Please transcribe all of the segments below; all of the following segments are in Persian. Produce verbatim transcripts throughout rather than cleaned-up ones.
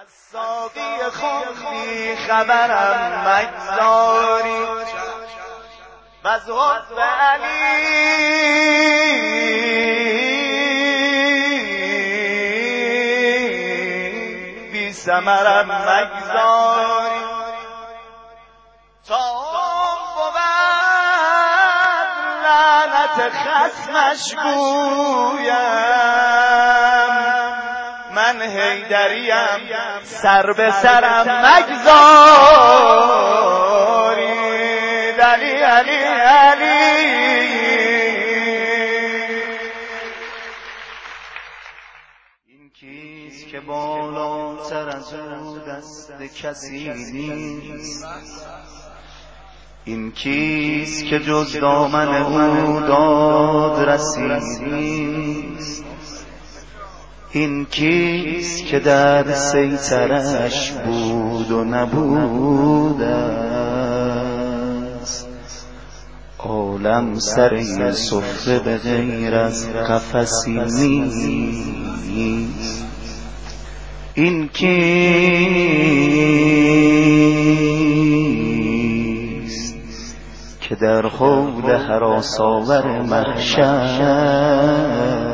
ساقی خوندی خبرم مگذاری وز حسن علی بی ثمرم مگذاری تا بود لعنت خصمش گویم من حیدریم سر به سرم مگذاری علی علی علی این کیست که بالاتر از او دست کسی نیست این کیست که جز دامن او داد رسیدیست این کیست که در سیطرش بود و نبود است عالم سر سفره به غیر از قفسی نیست این کیست که در حول هراس‌آور محشر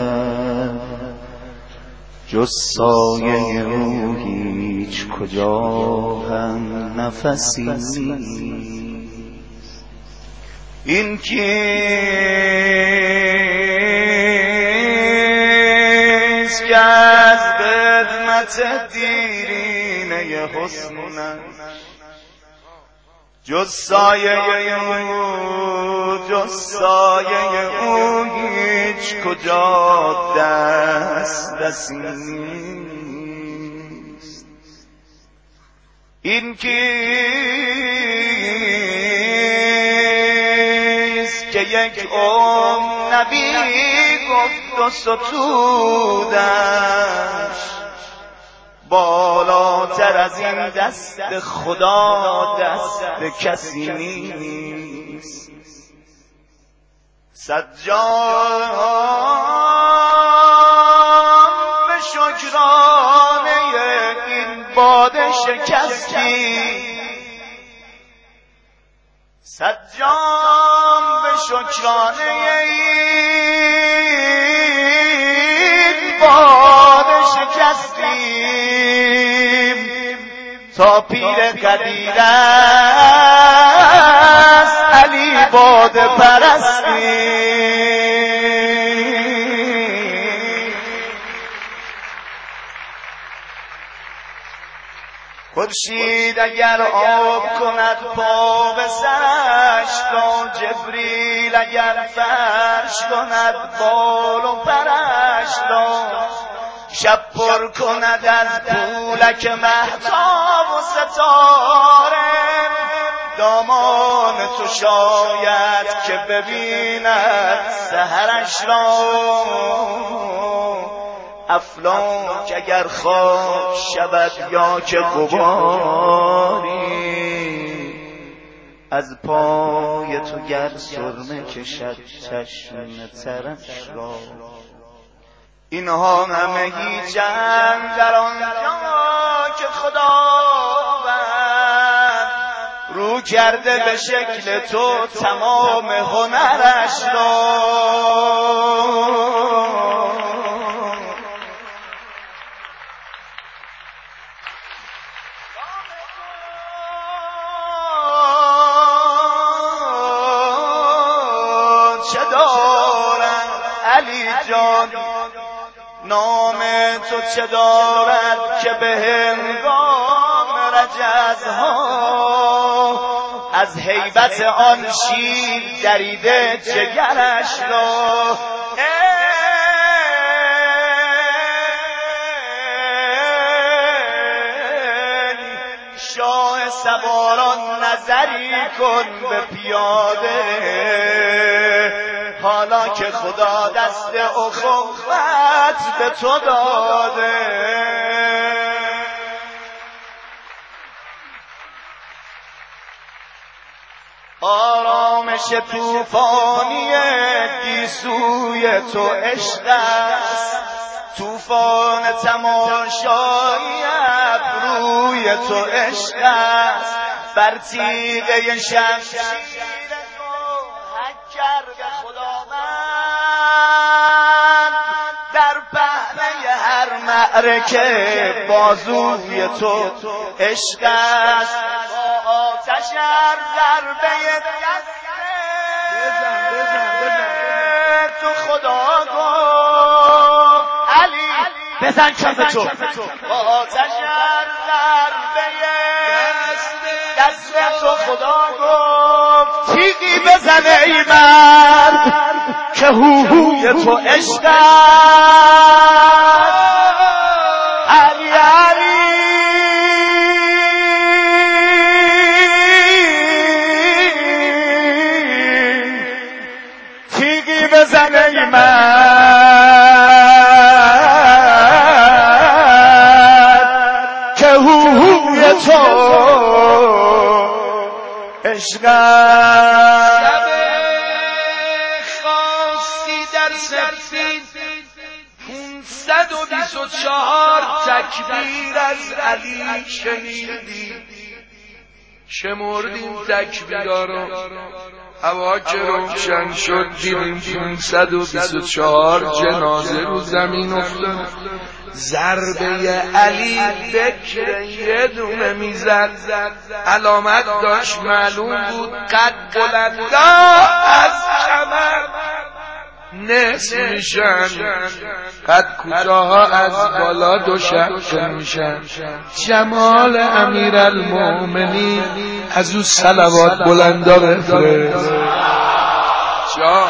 جز سایه او هیچ کجا هم نفسی نیست این کیست که از خدمت دیرینه حسنش جز سایه او جز سایه او هیچ کجا دست رسی نیست این کیست که یک عمر نبی گفت و ستودش بالاتر از این دست خدا دست کسی نیست سجاد به شکرانه این باده شکستی سجاد به شکرانه این باده شکستیم تا پیر قدیر است علی باده پرستی خورشید اگر آب کند پا به سرش تا جبریل اگر فرش کند بال و پرش را شب پر کند از پولک مهتاب و ستاره دامان تو شاید که ببیند سحرش را افلاک اگر خاک شود یا که غباری از پای تو گر سرمه کشد چشم ترش را اینها همه هیچند در آنجا که خداوند رو کرده به شکل تو تمام هنرش را چه دارد علی جان نام تو چه دارد که به هنگام رجزها از هیبت آن شیر دریده جگرش را شاه سواران نظری کن به پیاده حالا که خدا دست اخوت به تو داده آرامش طوفانی گیسوی تو عشق است طوفان تماشایی بازوی تو عشق است، بر تیغه شمشیر تو حک کرده خداوند، در پهنه هر معرکه بازوی تو عشق است، با آتش هر ضربه دست تو خدا گفت علی بزن کف تو، با آتش هر ضربه دست تو خدا گفت تیغی بزن ای مرد که هوهوی تو عشق است. علی علی تیغی بزن ای مرد که هوهوی تو عشق است. خاصی در سفید پونصد و بیست و چهار تکبیر از علی شنیدی، شمردیم تکبیرها رو، هوا که روشن شد دیدیم پونصد و بیست و چهار جنازه رو زمین افتاد. ضربه علی بکر یه دونه میزد، علامت داشت معلوم بود، قد بلندا از کمر نصف میشن، قد کوتاها از بالا دو شق میشن. جمال امیرالمومنین از او صلوات بلندا بفرست. جا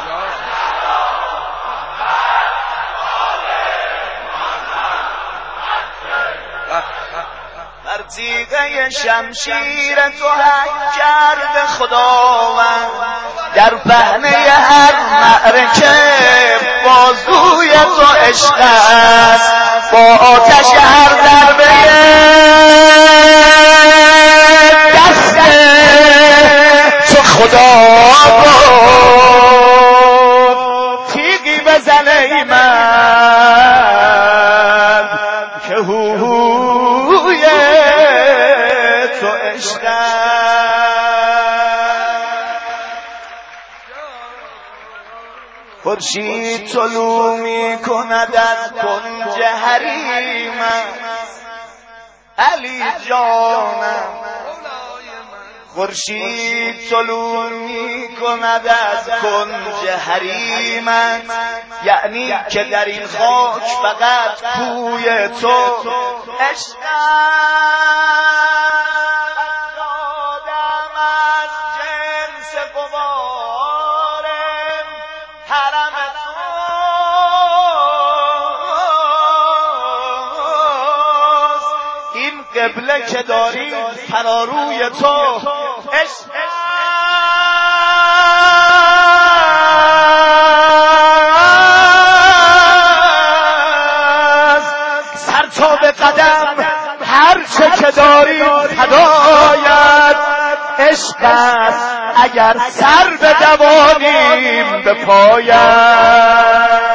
بر تیغه شمشیر تو حک کرده خداوند، در پهنه هر معرکه بازوی تو عشق است، با آتش هر ضربه دست تو خدا گفت تیغی بزن ای مرد که هوهوی تو عشق خورشید طلوع می کند از کنج حریمم علی جانم، خورشید طلوع می کند از کنج حریمم، یعنی که در این خاک فقط کوی تو عشق دادم از جنس غبار حرم توست، این قبله که داری فراروی تو عشق سر تا به قدم هر چه که داری فدایت عشق است، اگر سر به دوانیم به پایت.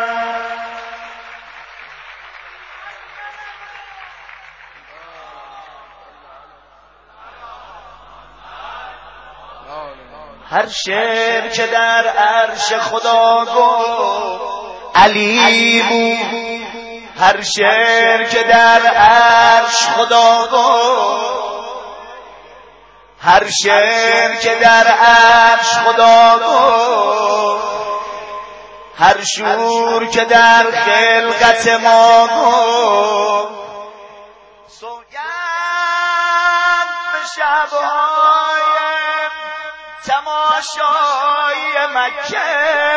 هر شعر که در عرش خدا گفت علی بود، هر شعر که در عرش خدا گفت، هر شعر که در عرش خدا گفت، هر شور که در خلقت ما گفت، سوگند به شبهای تماشای مکه،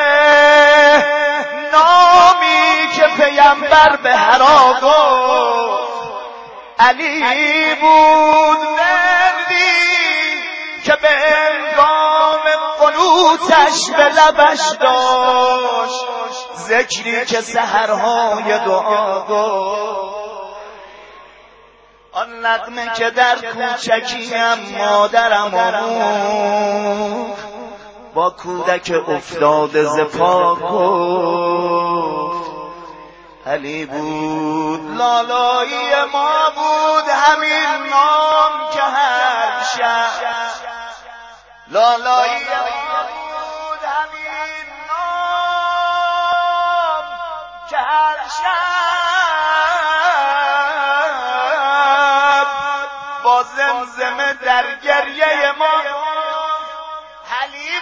نامی که پیامبر به هرا گفت علی بود، وردی که به هنگام قنوتش به لبش داشت، ذکری که سحرهای دعا گفت، آن نغمه که در کوچکیم مادرم آموخت، با کودک افتاده ز پا گفت علی بود، لالایی ما بود همین نام که هر شب لالایی بود، همین نام که هر شب با زمزمه در گریه ما حلی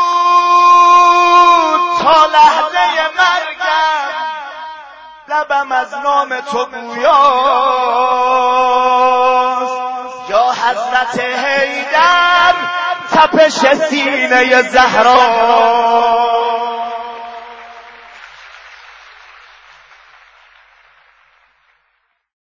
بود تا لحظه مرگم لبم از نام تو گویاست. یا حضرت حیدر تپش سینه زهرا